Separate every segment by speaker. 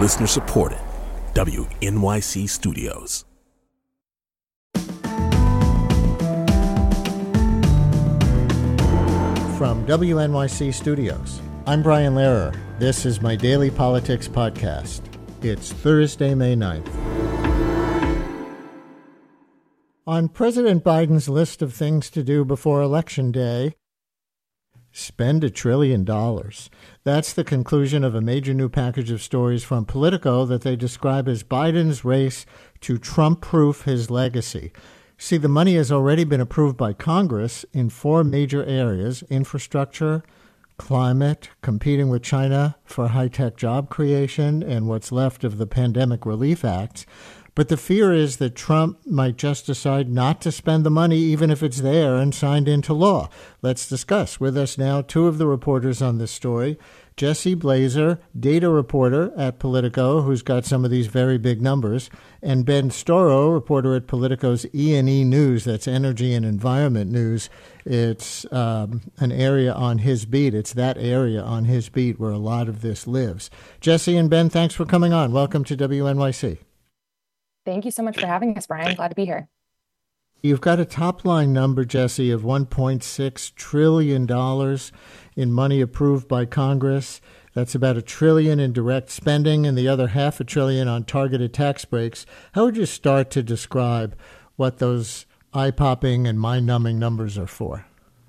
Speaker 1: Listener supported. WNYC Studios.
Speaker 2: From WNYC Studios, I'm Brian Lehrer. This is my daily politics podcast. It's Thursday, May 9th. On President Biden's list of things to do before Election Day, spend $1 trillion. That's the conclusion of a major new package of stories from Politico that they describe as Biden's race to Trump-proof his legacy. See, the money has already been approved by Congress in 4 major areas: infrastructure, climate, competing with China for high-tech job creation, and what's left of the Pandemic Relief Acts. But the fear is that Trump might just decide not to spend the money, even if it's there and signed into law. Let's discuss. With us now, 2 of the reporters on this story. Jesse Blazer, data reporter at Politico, who's got some of these very big numbers, and Ben Storrow, reporter at Politico's E&E News, that's Energy and Environment News. It's an area on his beat. It's that area on his beat where a lot of this lives. Jesse and Ben, thanks for coming on. Welcome to WNYC.
Speaker 3: Thank you so much for having us, Brian. Glad to be here.
Speaker 2: You've got a top-line number, Jesse, of $1.6 trillion in money approved by Congress. That's about $1 trillion in direct spending and the other $500 billion on targeted tax breaks. How would you start to describe what those eye-popping and mind-numbing numbers are for?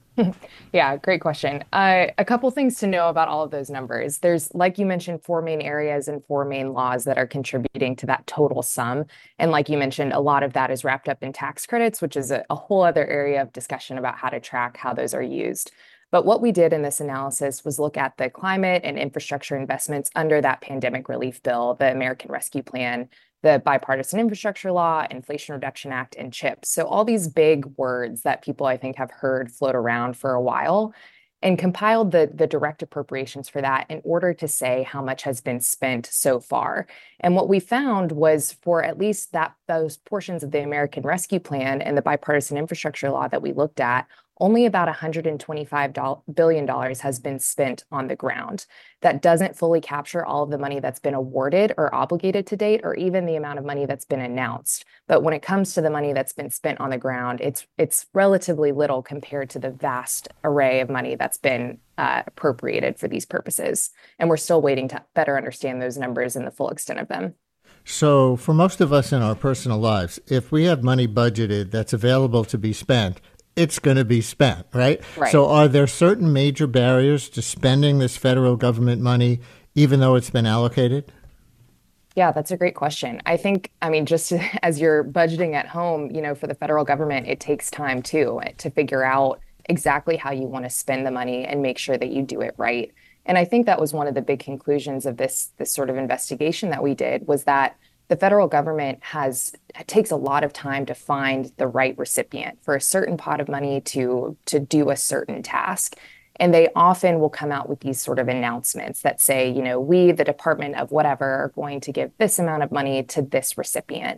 Speaker 3: Yeah, great question. A couple things to know about all of those numbers. There's, like you mentioned, 4 main areas and 4 main laws that are contributing to that total sum. And like you mentioned, a lot of that is wrapped up in tax credits, which is a whole other area of discussion about how to track how those are used. But what we did in this analysis was look at the climate and infrastructure investments under that pandemic relief bill, the American Rescue Plan, the Bipartisan Infrastructure Law, Inflation Reduction Act, and CHIPS. So all these big words that people, I think, have heard float around for a while, and compiled the direct appropriations for that in order to say how much has been spent so far. And what we found was for at least those portions of the American Rescue Plan and the Bipartisan Infrastructure Law that we looked at, only about $125 billion has been spent on the ground. That doesn't fully capture all of the money that's been awarded or obligated to date, or even the amount of money that's been announced. But when it comes to the money that's been spent on the ground, it's relatively little compared to the vast array of money that's been appropriated for these purposes. And we're still waiting to better understand those numbers and the full extent of them.
Speaker 2: So for most of us in our personal lives, if we have money budgeted that's available to be spent, it's going to be spent, right? So are there certain major barriers to spending this federal government money, even though it's been allocated?
Speaker 3: Yeah, that's a great question. I mean, just as you're budgeting at home, for the federal government, it takes time too to figure out exactly how you want to spend the money and make sure that you do it right. And I think that was one of the big conclusions of this sort of investigation that we did, was that the federal government takes a lot of time to find the right recipient for a certain pot of money to do a certain task. And they often will come out with these sort of announcements that say, we, the Department of whatever, are going to give this amount of money to this recipient.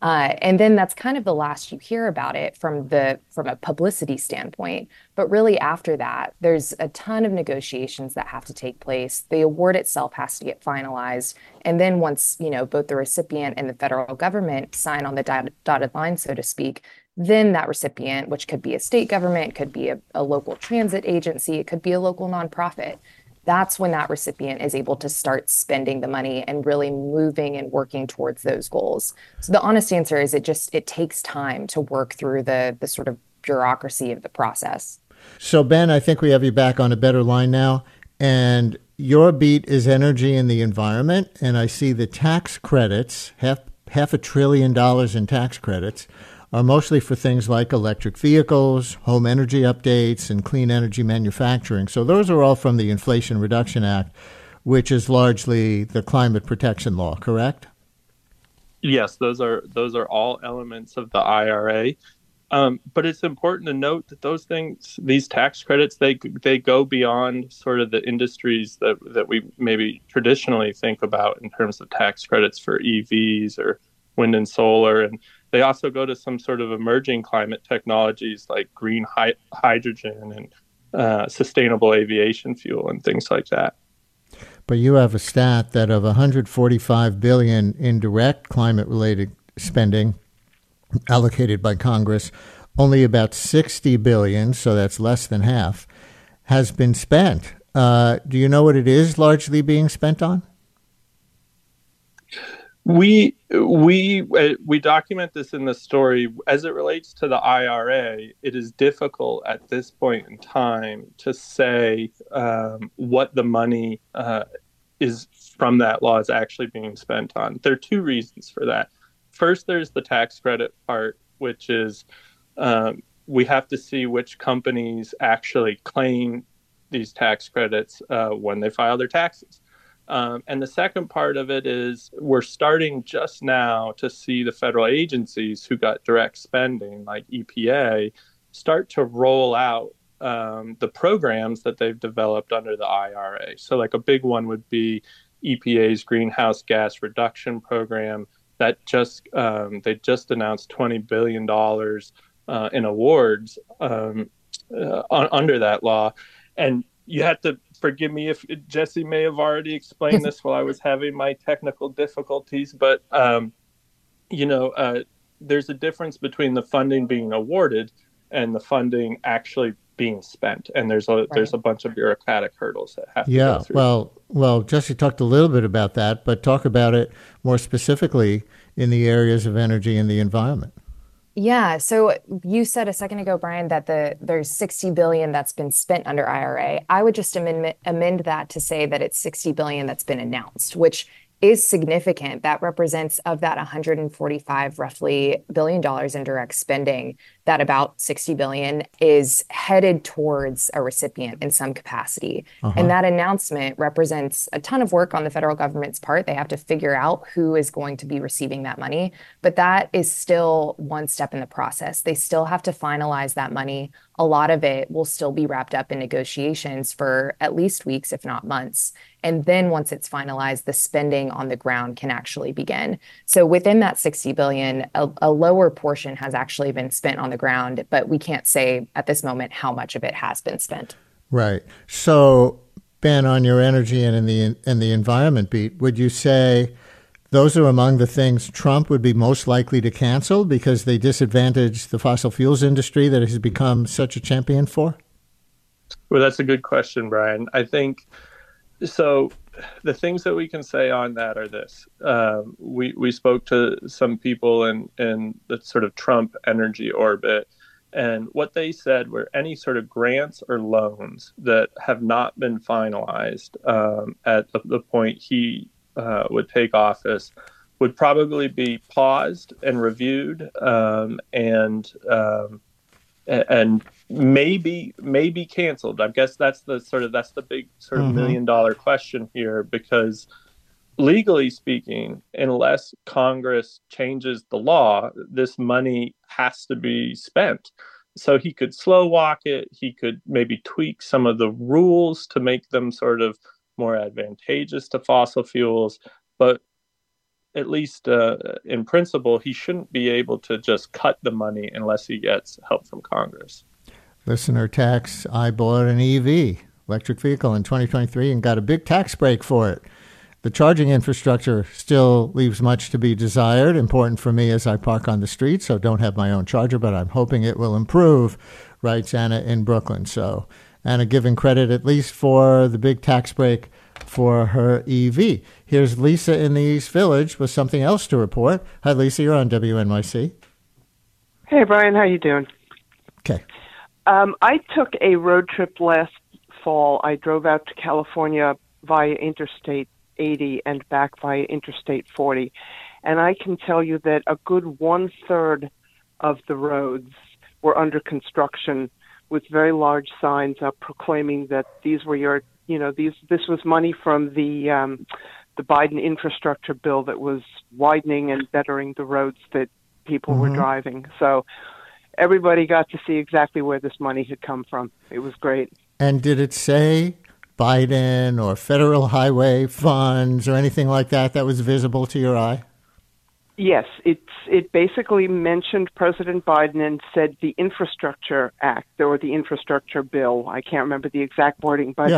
Speaker 3: And then that's kind of the last you hear about it from a publicity standpoint. But really after that, there's a ton of negotiations that have to take place. The award itself has to get finalized. And then once, both the recipient and the federal government sign on the dotted line, so to speak, then that recipient, which could be a state government, could be a local transit agency, it could be a local nonprofit, that's when that recipient is able to start spending the money and really moving and working towards those goals. So the honest answer is it takes time to work through the sort of bureaucracy of the process.
Speaker 2: So Ben, I think we have you back on a better line now. And your beat is energy and the environment. And I see the tax credits, half $1 trillion in tax credits, are mostly for things like electric vehicles, home energy updates, and clean energy manufacturing. So those are all from the Inflation Reduction Act, which is largely the climate protection law, correct?
Speaker 4: Yes, those are all elements of the IRA. But it's important to note that those things, these tax credits, they go beyond sort of the industries that we maybe traditionally think about in terms of tax credits for EVs or wind and solar. And they also go to some sort of emerging climate technologies like green hydrogen and sustainable aviation fuel and things like that.
Speaker 2: But you have a stat that of 145 billion in direct climate-related spending allocated by Congress, only about 60 billion, so that's less than half, has been spent. Do you know what it is largely being spent on?
Speaker 4: We document this in the story. As it relates to the IRA, it is difficult at this point in time to say what the money is from that law is actually being spent on. There are two reasons for that. First, there's the tax credit part, which is we have to see which companies actually claim these tax credits when they file their taxes. And the second part of it is we're starting just now to see the federal agencies who got direct spending, like EPA, start to roll out the programs that they've developed under the IRA. So like a big one would be EPA's greenhouse gas reduction program that they just announced $20 billion in awards under that law. And you have to forgive me if Jesse may have already explained this while I was having my technical difficulties, but there's a difference between the funding being awarded and the funding actually being spent, and there's a bunch of bureaucratic hurdles that have to go through.
Speaker 2: Well, Jesse talked a little bit about that, but talk about it more specifically in the areas of energy and the environment.
Speaker 3: Yeah. So you said a second ago, Brian, that there's 60 billion that's been spent under IRA. I would just amend that to say that it's 60 billion that's been announced, which is significant. That represents of that 145 roughly $1 billion in direct spending, that about 60 billion is headed towards a recipient in some capacity. And that announcement represents a ton of work on the federal government's part. They have to figure out who is going to be receiving that money, but that is still one step in the process. They still have to finalize that money. A lot of it will still be wrapped up in negotiations for at least weeks, if not months. And then once it's finalized, the spending on the ground can actually begin. So within that 60 billion, a lower portion has actually been spent on the ground, but we can't say at this moment how much of it has been spent.
Speaker 2: Right. So, Ben, on your energy and in the environment beat, would you say those are among the things Trump would be most likely to cancel because they disadvantage the fossil fuels industry that he's become such a champion for?
Speaker 4: Well, that's a good question, Brian. I think so. The things that we can say on that are this. We spoke to some people in the sort of Trump energy orbit, and what they said were any sort of grants or loans that have not been finalized at the point he would take office would probably be paused and reviewed and maybe canceled. I guess that's the big sort of $1 million question here, because legally speaking, unless Congress changes the law, this money has to be spent. So he could slow walk it. He could maybe tweak some of the rules to make them sort of more advantageous to fossil fuels. But at least in principle, he shouldn't be able to just cut the money unless he gets help from Congress.
Speaker 2: Listener tax, I bought an EV, electric vehicle, in 2023 and got a big tax break for it. The charging infrastructure still leaves much to be desired, important for me as I park on the street, so don't have my own charger, but I'm hoping it will improve, writes Anna in Brooklyn. So Anna giving credit at least for the big tax break for her EV. Here's Lisa in the East Village with something else to report. Hi, Lisa. You're on WNYC.
Speaker 5: Hey, Brian. How you doing?
Speaker 2: Okay.
Speaker 5: I took a road trip last fall. I drove out to California via Interstate 80 and back via Interstate 40. And I can tell you that a good 1/3 of the roads were under construction with very large signs up proclaiming that these were this was money from the Biden infrastructure bill that was widening and bettering the roads that people were driving. So everybody got to see exactly where this money had come from. It was great.
Speaker 2: And did it say Biden or federal highway funds or anything like that was visible to your eye?
Speaker 5: Yes, it basically mentioned President Biden and said the Infrastructure Act or the Infrastructure Bill. I can't remember the exact wording, but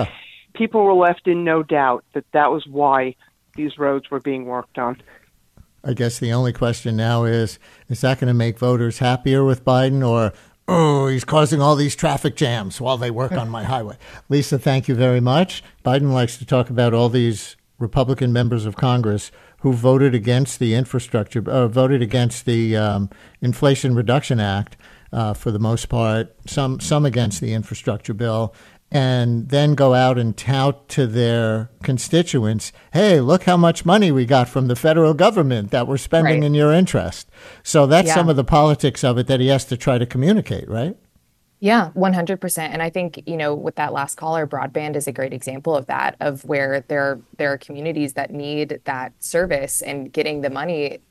Speaker 5: people were left in no doubt that that was why these roads were being worked on.
Speaker 2: I guess the only question now is that going to make voters happier with Biden, or, oh, he's causing all these traffic jams while they work on my highway? Lisa, thank you very much. Biden likes to talk about all these Republican members of Congress who voted against the voted against the Inflation Reduction Act, for the most part, some against the infrastructure bill, and then go out and tout to their constituents, hey, look how much money we got from the federal government that we're spending in your interest. So that's some of the politics of it that he has to try to communicate, right?
Speaker 3: Yeah, 100%. And I think, with that last caller, broadband is a great example of that, of where there are communities that need that service, and getting the money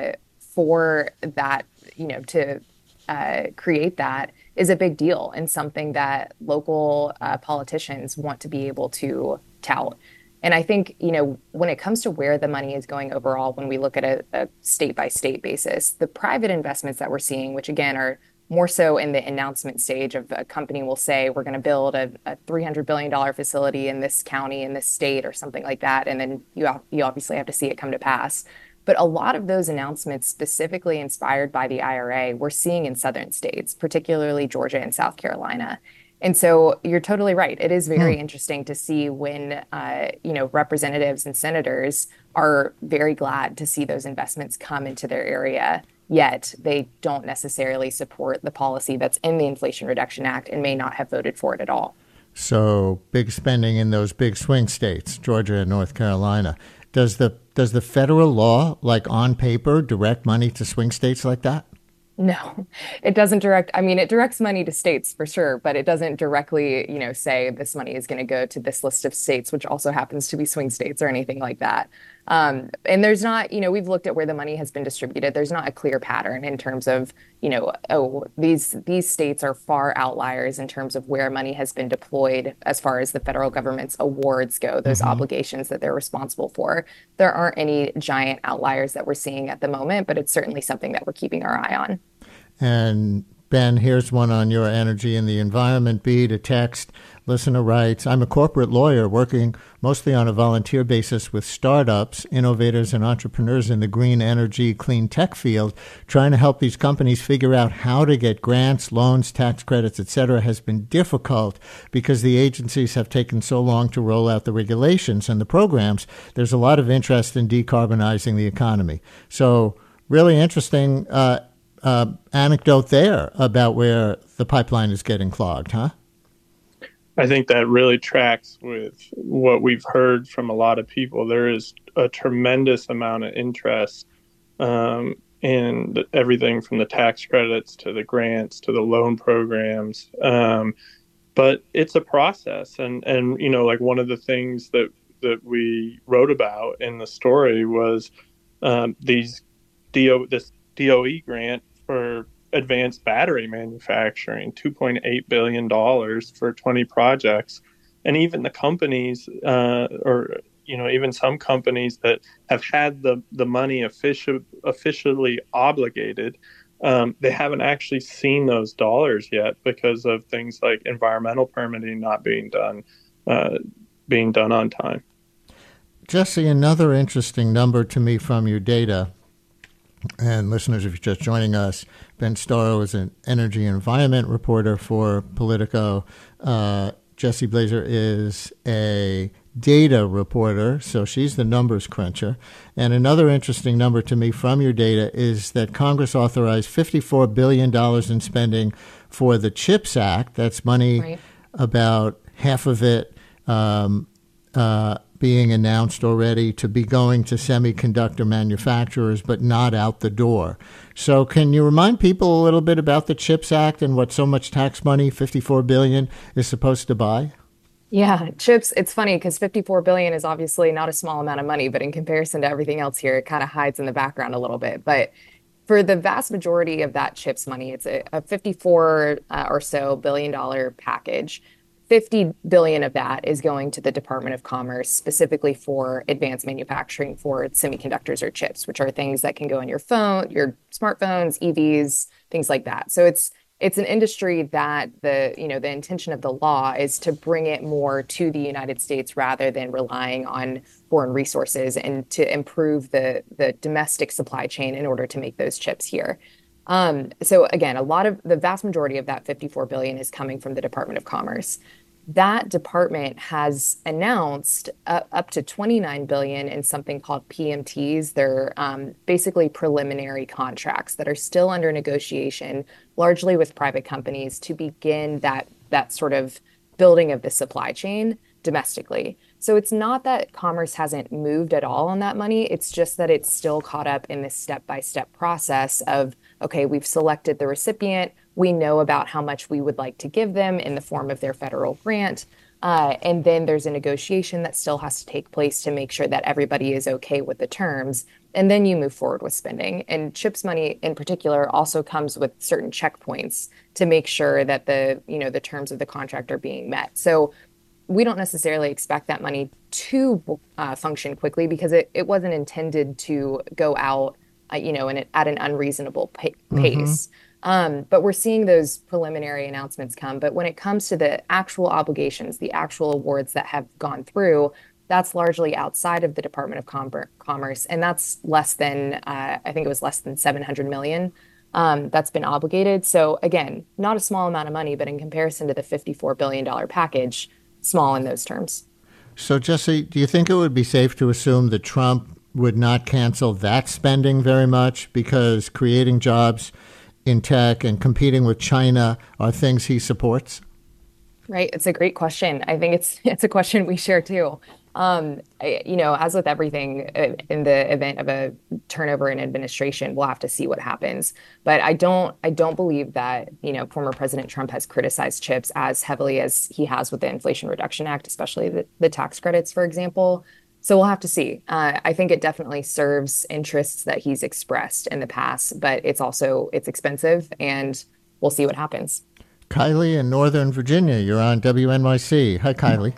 Speaker 3: for that, to create that is a big deal, and something that local politicians want to be able to tout. And I think, when it comes to where the money is going overall, when we look at a state by state basis, the private investments that we're seeing, which again are more so in the announcement stage of a company will say, we're going to build a $300 billion facility in this county, in this state, or something like that. And then you obviously have to see it come to pass. But a lot of those announcements, specifically inspired by the IRA, we're seeing in southern states, particularly Georgia and South Carolina. And so you're totally right. It is very interesting to see when, representatives and senators are very glad to see those investments come into their area, yet they don't necessarily support the policy that's in the Inflation Reduction Act and may not have voted for it at all.
Speaker 2: So big spending in those big swing states, Georgia and North Carolina. Does the federal law, like on paper, direct money to swing states like that?
Speaker 3: No, it doesn't direct. I mean, it directs money to states for sure, but it doesn't directly, say this money is going to go to this list of states, which also happens to be swing states or anything like that. And there's not, we've looked at where the money has been distributed. There's not a clear pattern in terms of, these states are far outliers in terms of where money has been deployed as far as the federal government's awards go, those obligations that they're responsible for. There aren't any giant outliers that we're seeing at the moment, but it's certainly something that we're keeping our eye on.
Speaker 2: And Ben, here's one on your energy and the environment beat. A text. Listener writes, I'm a corporate lawyer working mostly on a volunteer basis with startups, innovators, and entrepreneurs in the green energy, clean tech field. Trying to help these companies figure out how to get grants, loans, tax credits, etc. has been difficult because the agencies have taken so long to roll out the regulations and the programs. There's a lot of interest in decarbonizing the economy. So really interesting anecdote there about where the pipeline is getting clogged, huh?
Speaker 4: I think that really tracks with what we've heard from a lot of people. There is a tremendous amount of interest in everything from the tax credits to the grants to the loan programs. But it's a process. And like one of the things that we wrote about in the story was this DOE grant for advanced battery manufacturing, $2.8 billion for 20 projects. And even the companies, even some companies that have had the money officially obligated, they haven't actually seen those dollars yet because of things like environmental permitting not being done on time.
Speaker 2: Jesse, another interesting number to me from your data, and listeners, if you're just joining us, Ben Storrow is an energy and environment reporter for Politico. Jessie Blazer is a data reporter, so she's the numbers cruncher. And another interesting number to me from your data is that Congress authorized $54 billion in spending for the CHIPS Act. That's money, about half of it being announced already to be going to semiconductor manufacturers, but not out the door. So can you remind people a little bit about the CHIPS Act and what so much tax money, $54 billion, is supposed to buy?
Speaker 3: Yeah, CHIPS, it's funny because $54 billion is obviously not a small amount of money, but in comparison to everything else here, it kind of hides in the background a little bit. But for the vast majority of that CHIPS money, it's a 54 or so billion dollar package. $50 billion of that is going to the Department of Commerce, specifically for advanced manufacturing for semiconductors or chips, which are things that can go in your phone, your smartphones, EVs, things like that. So it's it's an industry that the intention of the law is to bring it more to the United States rather than relying on foreign resources, and to improve the domestic supply chain in order to make those chips here. So again, the vast majority of that 54 billion is coming from the Department of Commerce. That department has announced up to 29 billion in something called PMTs. They're basically preliminary contracts that are still under negotiation, largely with private companies, to begin that sort of building of the supply chain domestically. So it's not that Commerce hasn't moved at all on that money. It's just that it's still caught up in this step-by-step process of, okay, we've selected the recipient. We know about how much we would like to give them in the form of their federal grant. And then there's a negotiation that still has to take place to make sure that everybody is okay with the terms. And then you move forward with spending. And CHIPS money in particular also comes with certain checkpoints to make sure that the terms of the contract are being met. So we don't necessarily expect that money to function quickly, because it wasn't intended to go out, at an unreasonable pace. But we're seeing those preliminary announcements come. But when it comes to the actual obligations, the actual awards that have gone through, that's largely outside of the Department of Commerce. And that's less than, I think it was less than 700 million that's been obligated. So again, not a small amount of money, but in comparison to the $54 billion package, small in those terms.
Speaker 2: So, Jesse, do you think it would be safe to assume that Trump would not cancel that spending very much, because creating jobs in tech and competing with China are things he supports?
Speaker 3: Right. It's a great question. I think it's a question we share too. As with everything in the event of a turnover in administration, we'll have to see what happens. But I don't believe that, former President Trump has criticized CHIPS as heavily as he has with the Inflation Reduction Act, especially the tax credits, for example. So we'll have to see. I think it definitely serves interests that he's expressed in the past, but it's expensive, and we'll see what happens.
Speaker 2: Kylie in Northern Virginia, you're on WNYC. Hi, Kylie.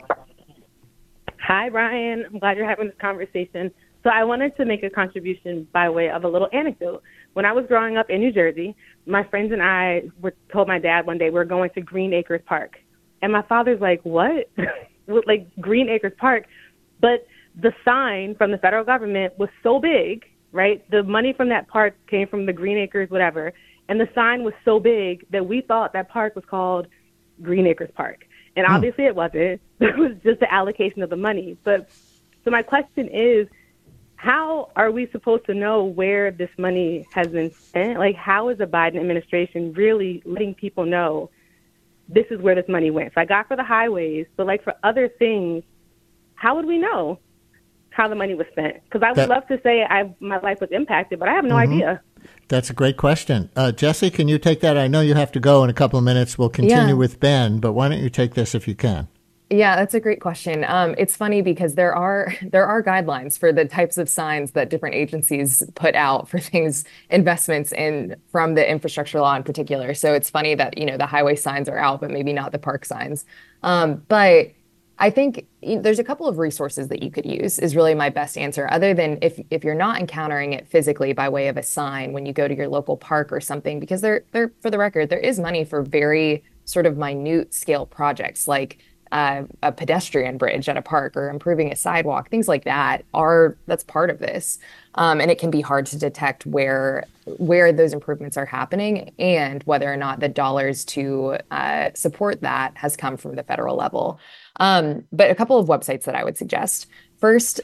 Speaker 6: Hi, Brian. I'm glad you're having this conversation. So I wanted to make a contribution by way of a little anecdote. When I was growing up in New Jersey, my friends and I told my dad one day we're going to Green Acres Park. And my father's like, what? Like Green Acres Park? But the sign from the federal government was so big, right? The money from that park came from the Green Acres, whatever. And the sign was so big that we thought that park was called Green Acres Park. And obviously it wasn't. It was just the allocation of the money. But so my question is, how are we supposed to know where this money has been spent? Like, how is the Biden administration really letting people know this is where this money went? So I got for the highways, but like for other things, how would we know how the money was spent? Because I would love to say my life was impacted, but I have no idea.
Speaker 2: That's a great question. Jesse, can you take that? I know you have to go in a couple of minutes. We'll continue with Ben, but why don't you take this if you can?
Speaker 3: Yeah, that's a great question. It's funny because there are guidelines for the types of signs that different agencies put out for things, investments in from the infrastructure law in particular. So it's funny that, the highway signs are out, but maybe not the park signs. But I think there's a couple of resources that you could use is really my best answer, other than if you're not encountering it physically by way of a sign when you go to your local park or something, because there for the record, there is money for very sort of minute scale projects like a pedestrian bridge at a park or improving a sidewalk, things like that's part of this. And it can be hard to detect where those improvements are happening and whether or not the dollars to support that has come from the federal level. But a couple of websites that I would suggest. First,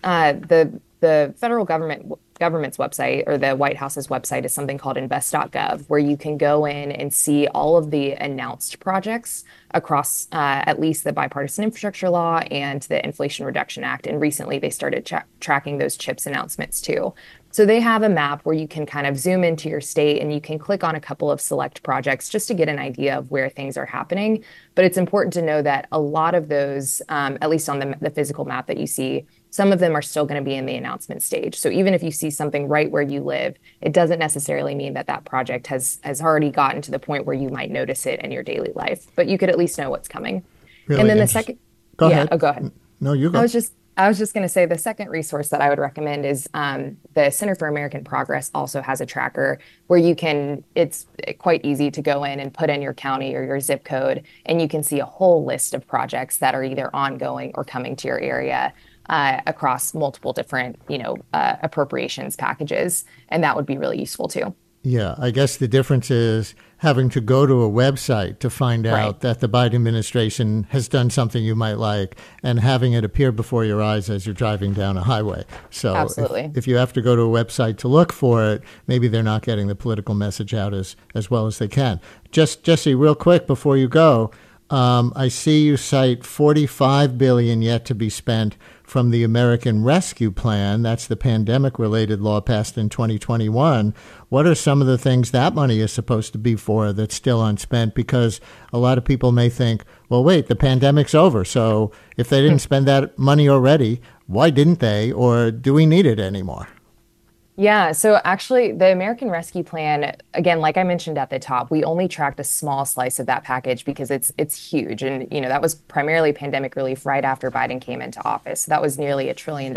Speaker 3: the federal government's website, or the White House's website, is something called invest.gov, where you can go in and see all of the announced projects across at least the Bipartisan Infrastructure Law and the Inflation Reduction Act. And recently they started tracking those CHIPS announcements too. So they have a map where you can kind of zoom into your state and you can click on a couple of select projects just to get an idea of where things are happening. But it's important to know that a lot of those, at least on the physical map that you see, some of them are still going to be in the announcement stage. So even if you see something right where you live, it doesn't necessarily mean that project has already gotten to the point where you might notice it in your daily life. But you could at least know what's coming.
Speaker 2: Really
Speaker 3: and then the second...
Speaker 2: Go ahead.
Speaker 3: Oh, go ahead.
Speaker 2: No, you go.
Speaker 3: I was just going to say the second resource that I would recommend is the Center for American Progress also has a tracker where it's quite easy to go in and put in your county or your zip code, and you can see a whole list of projects that are either ongoing or coming to your area across multiple different, appropriations packages. And that would be really useful too.
Speaker 2: Yeah, I guess the difference is having to go to a website to find out that the Biden administration has done something you might like, and having it appear before your eyes as you're driving down a highway. So
Speaker 3: absolutely.
Speaker 2: If you have to go to a website to look for it, maybe they're not getting the political message out as well as they can. Jesse, real quick before you go, I see you cite $45 billion yet to be spent from the American Rescue Plan. That's the pandemic-related law passed in 2021. What are some of the things that money is supposed to be for that's still unspent? Because a lot of people may think, well, wait, the pandemic's over. So if they didn't spend that money already, why didn't they? Or do we need it anymore?
Speaker 3: Yeah, so actually the American Rescue Plan, again, like I mentioned at the top, we only tracked a small slice of that package because it's huge. And, that was primarily pandemic relief right after Biden came into office. So that was nearly $1 trillion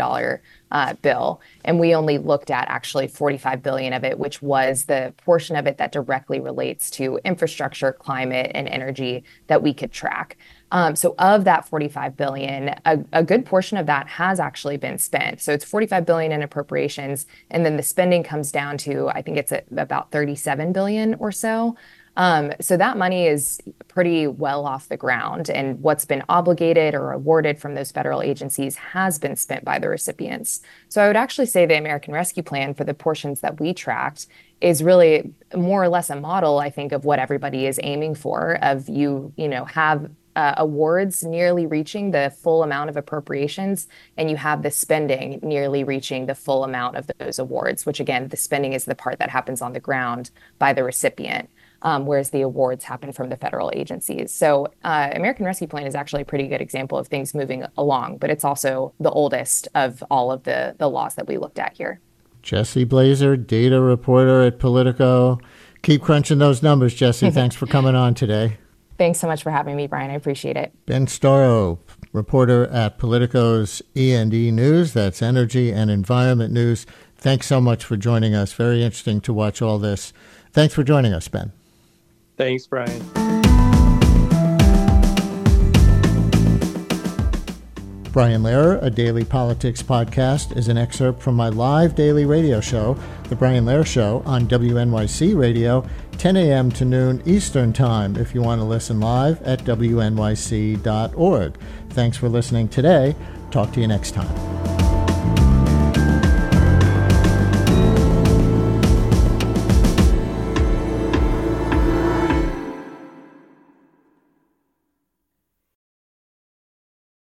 Speaker 3: bill. And we only looked at actually $45 billion of it, which was the portion of it that directly relates to infrastructure, climate, and energy that we could track. So of that $45 billion, a good portion of that has actually been spent. So it's $45 billion in appropriations, and then the spending comes down to, I think it's about $37 billion or so. So that money is pretty well off the ground, and what's been obligated or awarded from those federal agencies has been spent by the recipients. So I would actually say the American Rescue Plan, for the portions that we tracked, is really more or less a model, I think, of what everybody is aiming for, of have awards nearly reaching the full amount of appropriations, and you have the spending nearly reaching the full amount of those awards, which again, the spending is the part that happens on the ground by the recipient, whereas the awards happen from the federal agencies. So American Rescue Plan is actually a pretty good example of things moving along, but it's also the oldest of all of the laws that we looked at here.
Speaker 2: Jesse Blazer, data reporter at Politico. Keep crunching those numbers, Jesse. Thanks for coming on today.
Speaker 3: Thanks so much for having me, Brian. I appreciate it.
Speaker 2: Ben Storrow, reporter at Politico's E&E News. That's Energy and Environment News. Thanks so much for joining us. Very interesting to watch all this. Thanks for joining us, Ben.
Speaker 4: Thanks, Brian.
Speaker 2: Brian Lehrer, a daily politics podcast, is an excerpt from my live daily radio show, The Brian Lehrer Show, on WNYC Radio, 10 a.m. to noon Eastern Time, if you want to listen live at wnyc.org. Thanks for listening today. Talk to you next time.